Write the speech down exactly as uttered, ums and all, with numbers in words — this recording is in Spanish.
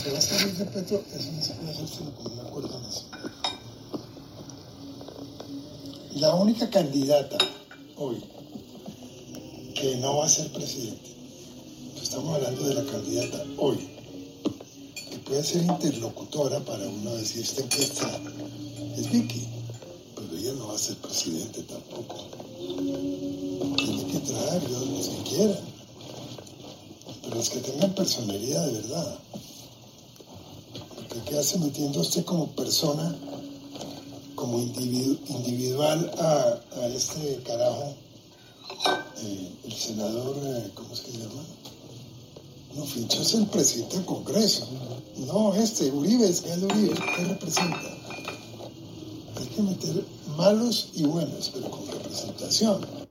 que va a salir de Petro, eso no se puede hacer sino con un acuerdo nacional. La única candidata hoy que no va a ser presidente, estamos hablando de la candidata hoy, que puede ser interlocutora para uno decir, esta encuesta es Vicky, pero ella no va a ser presidente tampoco. Tiene que traer los que quieran, pero los que tengan personería de verdad. Porque ¿qué hace metiendo usted como persona, como individu individual a, a este carajo, eh, el senador, eh, ¿cómo es que se llama? No, Fincho es el presidente del Congreso. No, este, Uribe, es que es Uribe, ¿qué representa? Hay que meter malos y buenos, pero con representación.